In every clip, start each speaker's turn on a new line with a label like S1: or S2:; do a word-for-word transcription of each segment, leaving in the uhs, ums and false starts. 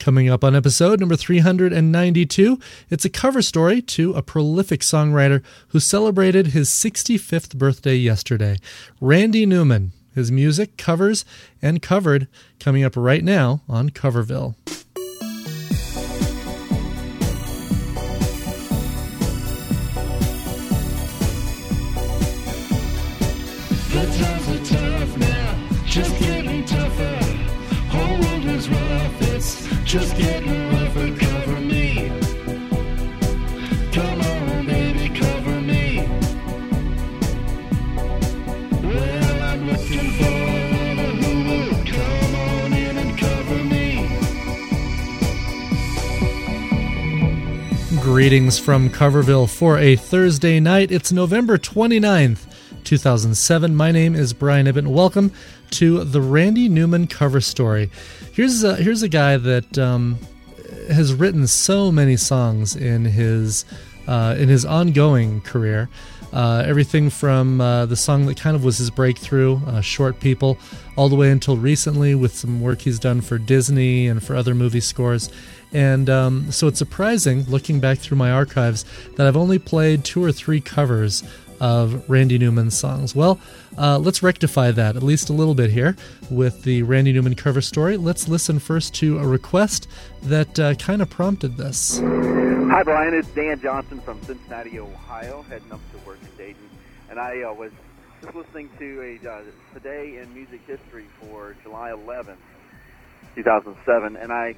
S1: Coming up on episode number three hundred ninety-two, it's a cover story to a prolific songwriter who celebrated his sixty-fifth birthday yesterday, Randy Newman. His music, covers, and covered, coming up right now on Coverville.
S2: The times are tough now, just getting tougher. Whole world is rough, it's just getting rougher. Cover me. Come on, baby, cover me. Well, I'm looking for another who will come on in and cover me.
S1: Greetings from Coverville for a Thursday night. It's November twenty-ninth, two thousand seven. My name is Brian Ibbott. Welcome to the Randy Newman cover story. Here's a, here's a guy that um, has written so many songs in his uh, in his ongoing career. Uh, everything from uh, the song that kind of was his breakthrough, uh, Short People, all the way until recently with some work he's done for Disney and for other movie scores. And um, so it's surprising, looking back through my archives, that I've only played two or three covers of Randy Newman's songs. Well, uh, let's rectify that at least a little bit here with the Randy Newman cover story. Let's listen first to a request that uh, kind of prompted this.
S3: Hi, Brian. It's Dan Johnson from Cincinnati, Ohio, heading up to work in Dayton. And I uh, was just listening to a uh, Today in Music History for July eleventh, two thousand seven, and I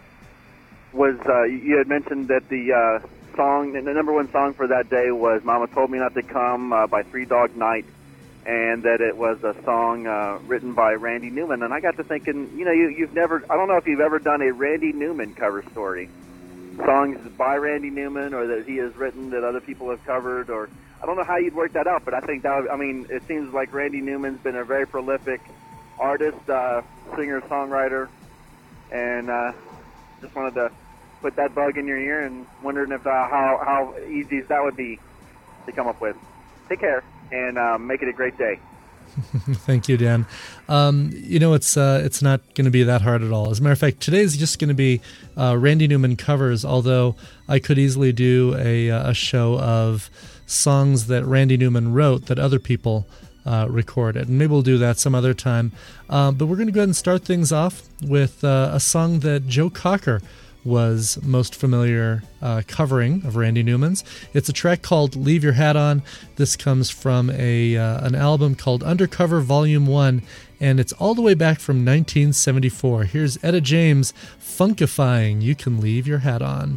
S3: was, uh, you had mentioned that the uh, song, the number one song for that day was Mama Told Me Not to Come uh, by Three Dog Night, and that it was a song uh, written by Randy Newman. And I got to thinking, you know, you, you've never, I don't know if you've ever done a Randy Newman cover story. Songs by Randy Newman or that he has written that other people have covered, or I don't know how you'd work that out, but I think that would, I mean, it seems like Randy Newman's been a very prolific artist, uh, singer, songwriter, and uh, just wanted to put that bug in your ear and wondering if uh, how how easy that would be to come up with. Take care and uh, make it a great day.
S1: Thank you, Dan. Um, you know, it's uh, it's not going to be that hard at all. As a matter of fact, today's just going to be uh, Randy Newman covers, although I could easily do a, a show of songs that Randy Newman wrote that other people uh, recorded. And maybe we'll do that some other time. Uh, but we're going to go ahead and start things off with uh, a song that Joe Cocker was most familiar uh, covering of Randy Newman's. It's a track called Leave Your Hat On. This comes from a uh, an album called Undercover Volume one, and it's all the way back from nineteen seventy-four. Here's Etta James funkifying You Can Leave Your Hat On.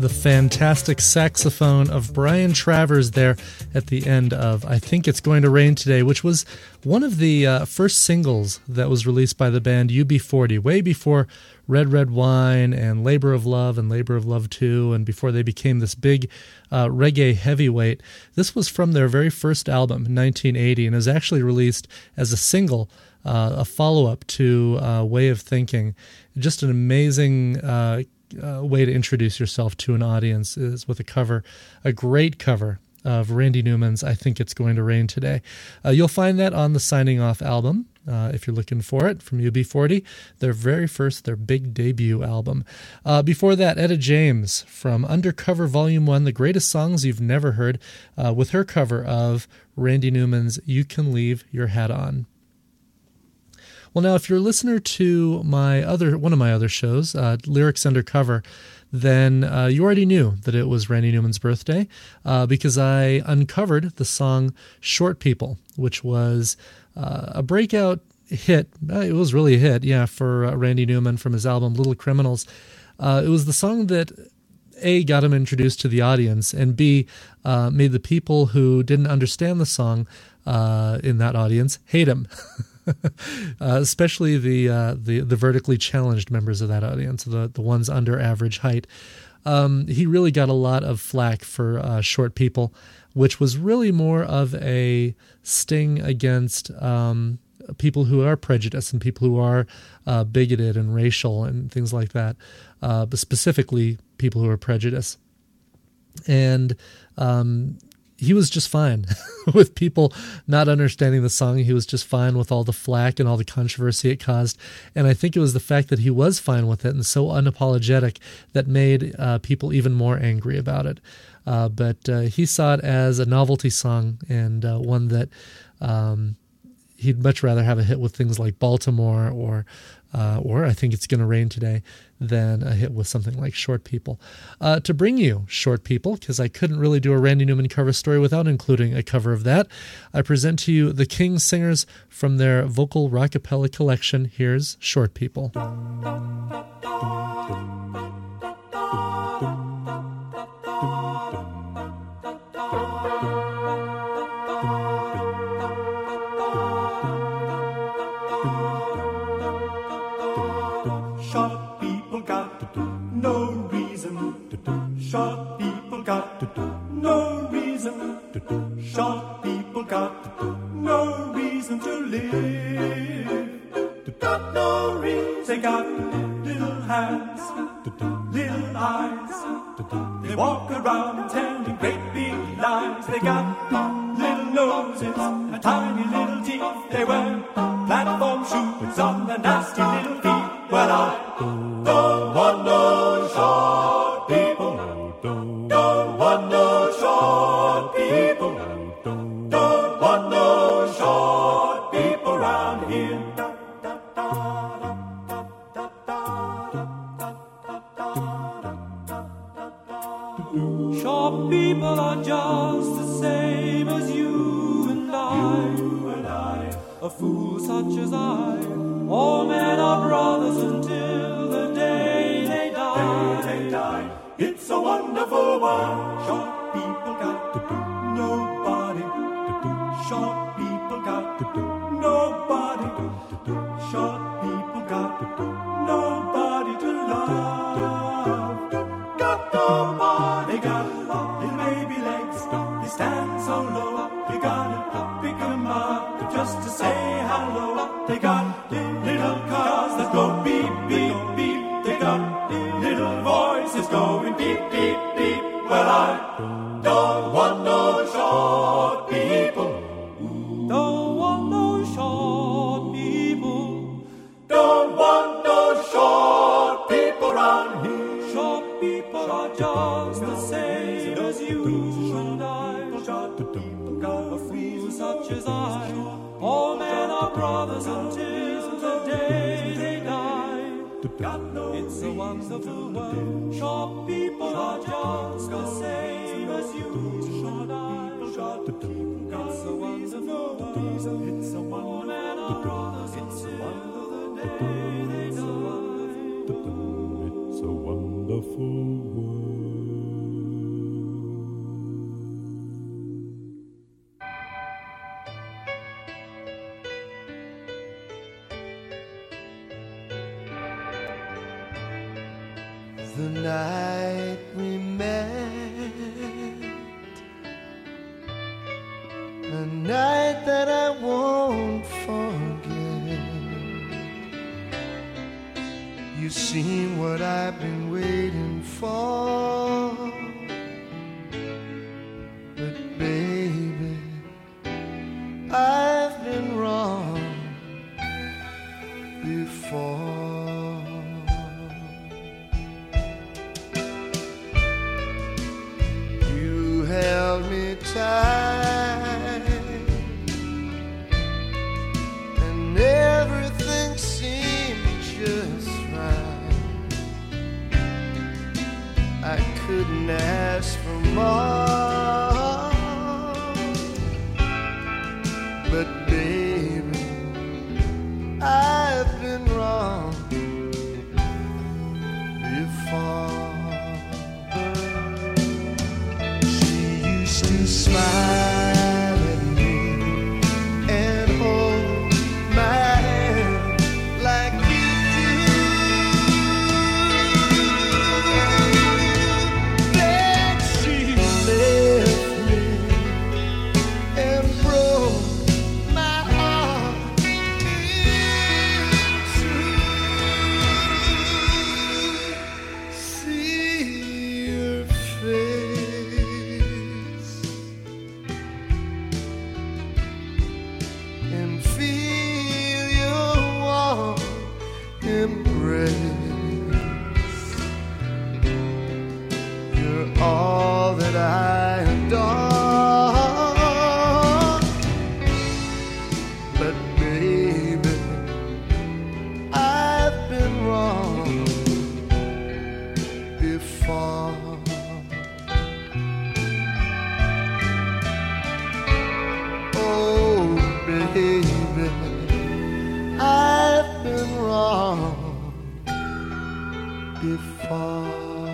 S1: the fantastic saxophone of Brian Travers there at the end of I Think It's Going to Rain Today, which was one of the uh, first singles that was released by the band U B forty, way before Red Red Wine and Labor of Love and Labor of Love two, and before they became this big uh, reggae heavyweight. This was from their very first album in nineteen eighty, and it was actually released as a single, uh, a follow-up to uh, Way of Thinking. Just an amazing uh, uh, way to introduce yourself to an audience is with a cover, a great cover of Randy Newman's I Think It's Going to Rain Today. Uh, you'll find that on the Signing Off album, uh, if you're looking for it, from U B forty, their very first, their big debut album. Uh, before that, Etta James from Undercover Volume one, The Greatest Songs You've Never Heard, uh, with her cover of Randy Newman's You Can Leave Your Hat On. Well, now, if you're a listener to my other one of my other shows, uh, Lyrics Undercover, then uh, you already knew that it was Randy Newman's birthday uh, because I uncovered the song Short People, which was uh, a breakout hit. Uh, it was really a hit, yeah, for uh, Randy Newman from his album Little Criminals. Uh, it was the song that, A, got him introduced to the audience, and B, uh, made the people who didn't understand the song uh, in that audience hate him. uh, especially the, uh, the the vertically challenged members of that audience, the the ones under average height. Um, he really got a lot of flack for uh, Short People, which was really more of a sting against um, people who are prejudiced and people who are uh, bigoted and racial and things like that, uh, but specifically people who are prejudiced. And um, he was just fine with people not understanding the song. He was just fine with all the flack and all the controversy it caused. And I think it was the fact that he was fine with it and so unapologetic that made uh, people even more angry about it. Uh, but uh, he saw it as a novelty song and uh, one that um, he'd much rather have a hit with things like Baltimore or Uh, or I Think It's Gonna Rain Today than a hit with something like Short People. Uh, to bring you Short People, because I couldn't really do a Randy Newman cover story without including a cover of that, I present to you the King Singers from their vocal rockapella collection. Here's Short People.
S4: Short people got no reason. Short people got no reason. Short people got no reason to live. Got no reason. They got little hands, little eyes. They walk around telling great big lies. They got little noses and tiny little teeth. They wear platform shoes on their nasty little feet. Well, I don't want no short people. Don't want no short people. Don't want no short people around here. Short people are just the same as you and I. You and I. A fool such as I. All men are brothers until the day they die. Day they die. It's a wonderful world. Short people got to do nobody. Short people got to do nobody. Short people got to do nobody to love. Got nobody. They got little baby legs. They stand so low. They gotta pick 'em up just to say hello. They got little cars that go beep, beep, beep. They got little voices going beep, beep, beep. Well, I don't want no short people. Don't want no short people. Don't want no short people around here. Short people are just the same as you and I. Short people got a fool such as I. All men are brothers until the day they die. It's a wonderful world. Short people are just the same as you and I. It's a wonderful world. It's a wonderful world. It's a wonderful day they die. It's a wonderful world.
S2: the night we met, a night that I won't forget. You seem what I've been waiting for, but baby, I've been wrong before. You held me tight and everything seemed just right. I couldn't ask for more, but baby, I've been wrong before. She used to smile at me and hold my hand like you do. Then she left me and broke my heart in two. See your face and feel your warm embrace. You're all that I adore, but baby, I've been wrong before. Oh, baby, I've been wrong before.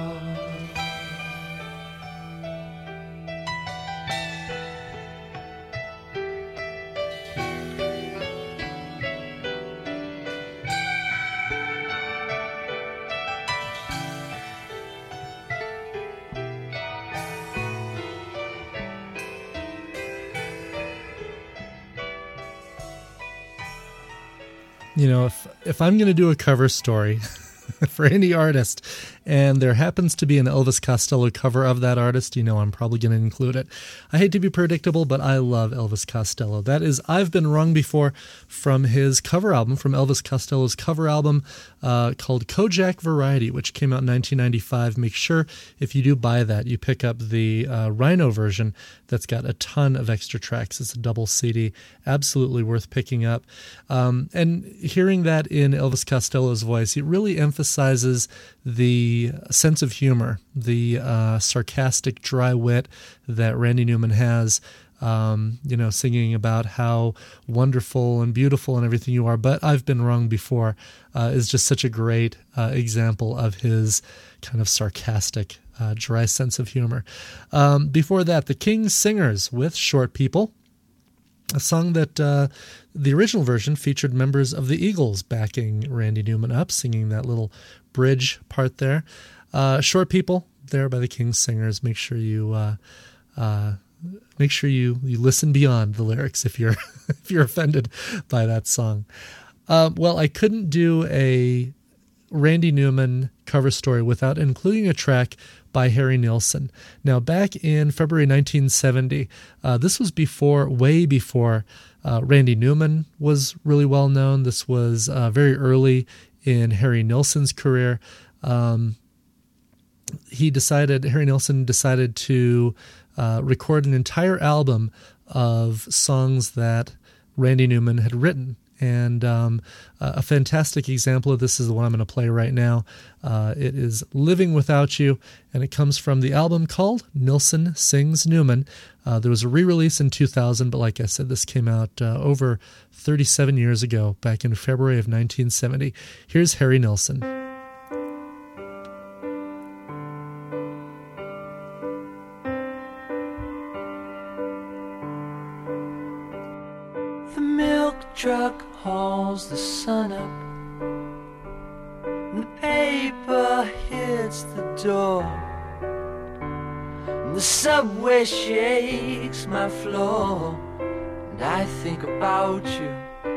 S1: You know, if if I'm going to do a cover story for any artist, and there happens to be an Elvis Costello cover of that artist, you know I'm probably going to include it. I hate to be predictable, but I love Elvis Costello. That is I've Been Wrong Before, from his cover album, from Elvis Costello's cover album uh, called Kojak Variety, which came out in nineteen ninety-five. Make sure, if you do buy that, you pick up the uh, Rhino version that's got a ton of extra tracks. It's a double C D. Absolutely worth picking up. Um, and hearing that in Elvis Costello's voice, it really emphasizes the sense of humor, the uh, sarcastic, dry wit that Randy Newman has, um, you know, singing about how wonderful and beautiful and everything you are. But I've Been Wrong Before uh, is just such a great uh, example of his kind of sarcastic, uh, dry sense of humor. Um, before that, the King's Singers with Short People, a song that uh, the original version featured members of the Eagles backing Randy Newman up, singing that little bridge part there. Uh, Short People, there by the King's Singers. Make sure you uh, uh, make sure you, you listen beyond the lyrics if you're if you're offended by that song. Uh, well, I couldn't do a Randy Newman cover story without including a track by Harry Nilsson. Now, back in February nineteen seventy, uh, this was before, way before uh, Randy Newman was really well known. This was uh, very early in Harry Nilsson's career. Um, he decided, Harry Nilsson decided to uh, record an entire album of songs that Randy Newman had written. And um, a fantastic example of this is the one I'm going to play right now. Uh, it is Living Without You, and it comes from the album called Nilsson Sings Newman. Uh, there was a re-release in two thousand, but like I said, this came out uh, over thirty-seven years ago, back in February of nineteen seventy. Here's Harry Nilsson.
S5: The milk truck hauls the sun up, and the paper hits against the door, and the subway shakes my floor, and I think about you.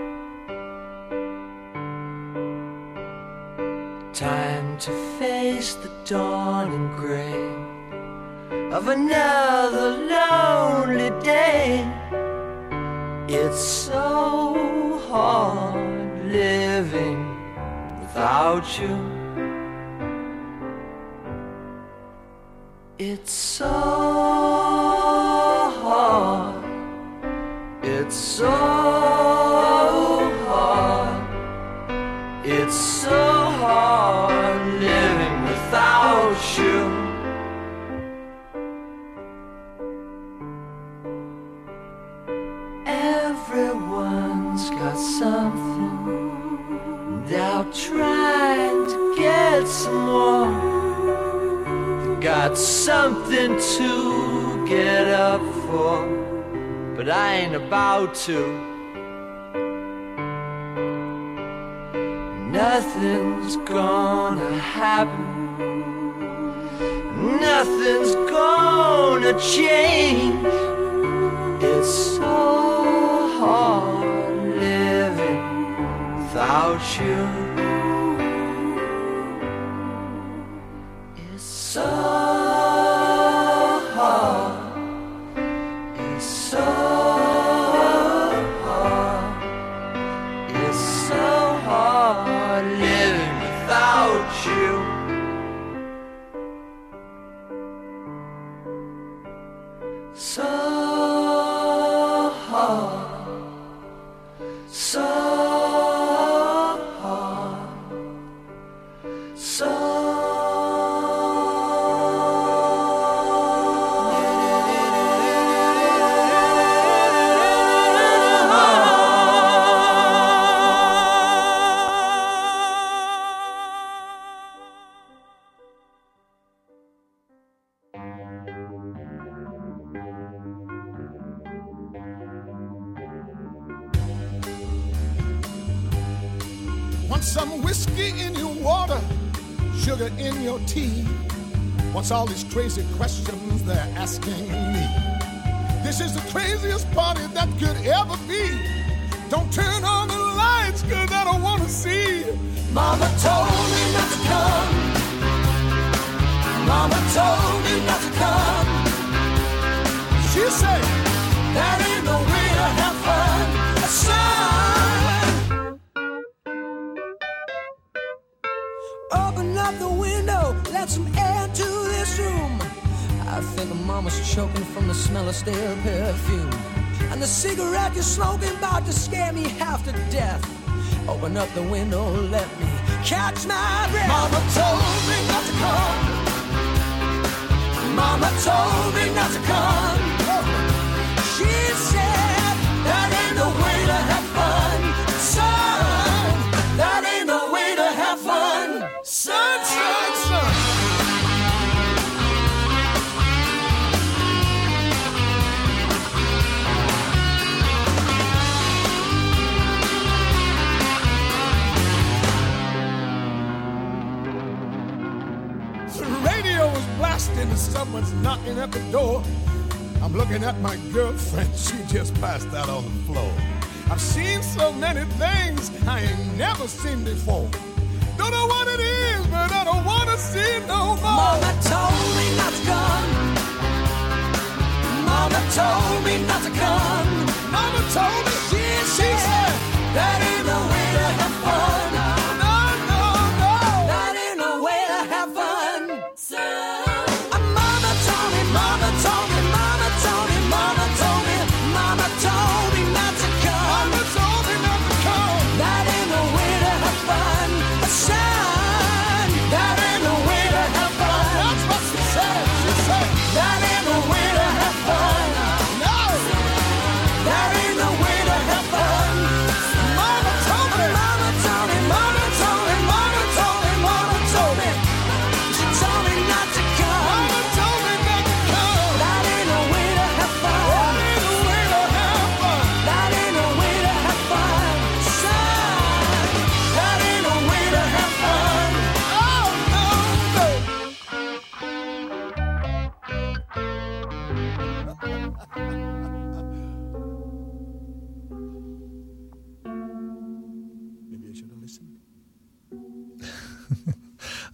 S5: Time to face the dawning gray of another lonely day. It's so hard living without you. It's so hard. It's so hard. It's so hard living without you. Everyone's got something, they're trying to get some more. They got something to get up for, but I ain't about to. Nothing's gonna happen, nothing's gonna change. It's so hard living without you. It's so hard. It's so hard. It's so hard living without you. So so hard, so
S2: Want some whiskey in your water, sugar in your tea? What's all these crazy questions they're asking me? This is the craziest party that could ever be. Don't turn on the lights, cause I don't wanna see. Mama told me not to come. Mama told me not to come. She said, that ain't no way to have fun. Son,
S5: open up the window, let some air to this room. I think mama's choking from the smell of stale perfume, and the cigarette you're smoking about to scare me half to death. Open up the window, let me catch my breath.
S2: Mama told me not to come.
S5: Mama told me not to come. She said, that ain't the way to have fun. Son, that ain't the way to have fun.
S2: Son, son, son. The radio was blasting and someone's knocking at the door. I'm looking at my girlfriend, she just passed out on the floor. I've seen so many things I ain't never seen before. Don't know what it is, but I don't want to see it no more.
S5: Mama told me not to come. Mama told me not to come.
S2: Mama told me,
S5: She said, that ain't the way to have fun.
S2: no, no, no.
S5: That ain't the way to have fun. Son. Mama told me, mama told me, mama told me, mama told me, mama told me not to come.
S2: Mama told me not to come.
S5: That ain't the way to have fun. Son, that ain't the way to have fun.
S2: That's what she said. She said,
S5: That ain't the way to have fun.
S2: no.
S5: That ain't the way to have fun.
S2: Mama told me.
S5: Mama told me, mama told me, mama told me, mama told me. She told me not to come.
S2: Mama told me not to come.
S5: That ain't the way to have fun.
S2: That ain't the way to have fun.
S5: That ain't the way to have fun. Son, that ain't the way to have fun.
S2: Oh, no, no.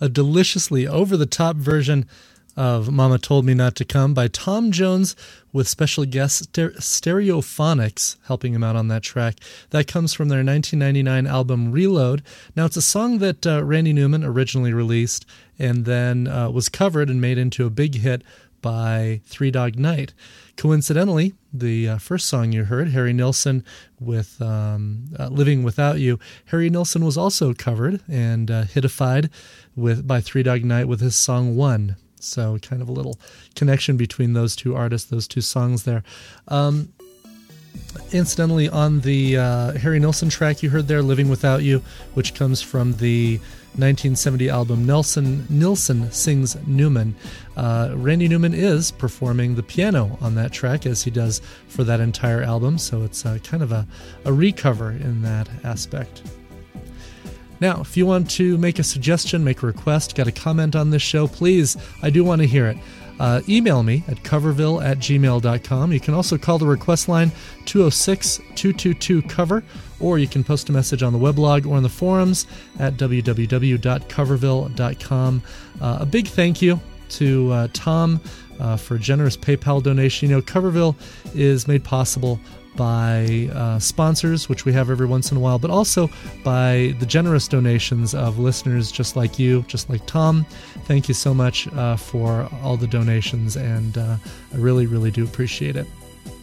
S1: a deliciously over-the-top version of Mama Told Me Not to Come by Tom Jones with special guest Ster- Stereophonics helping him out on that track. That comes from their nineteen ninety-nine album Reload. Now, it's a song that uh, Randy Newman originally released and then uh, was covered and made into a big hit by Three Dog Night. Coincidentally, the uh, first song you heard, Harry Nilsson with um, uh, Living Without You, Harry Nilsson was also covered and uh, hitified with by Three Dog Night with his song One. So kind of a little connection between those two artists, those two songs there. Um, incidentally, on the uh, Harry Nilsson track you heard there, Living Without You, which comes from the nineteen seventy album Nelson Nilsson Sings Newman, uh, Randy Newman is performing the piano on that track, as he does for that entire album. So it's uh, kind of a, a recover in that aspect. Now, if you want to make a suggestion, make a request, got a comment on this show, please, I do want to hear it. Uh, email me at coverville at gmail dot com. You can also call the request line two oh six, two two two, cover, or you can post a message on the weblog or on the forums at w w w dot coverville dot com. Uh, a big thank you to uh, Tom uh, for a generous PayPal donation. You know, Coverville is made possible by uh, sponsors, which we have every once in a while, but also by the generous donations of listeners just like you, just like Tom. Thank you so much uh, for all the donations, and uh, I really, really do appreciate it.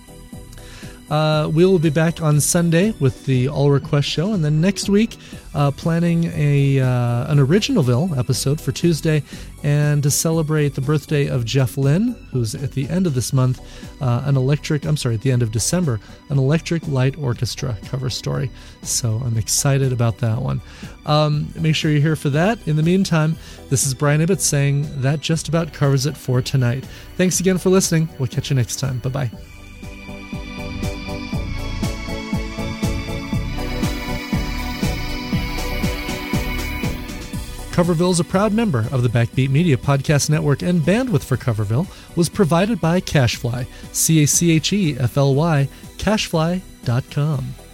S1: Uh, we will be back on Sunday with the All Request Show, and then next week, uh, planning a uh, an Originalville episode for Tuesday, and to celebrate the birthday of Jeff Lynne, who's at the end of this month, uh, an electric, I'm sorry, at the end of December, an Electric Light Orchestra cover story. So I'm excited about that one. Um, make sure you're here for that. In the meantime, this is Brian Ibbett saying that just about covers it for tonight. Thanks again for listening. We'll catch you next time. Bye-bye. Coverville is a proud member of the Backbeat Media Podcast Network, and bandwidth for Coverville was provided by CacheFly, C A C H E F L Y, cachefly dot com.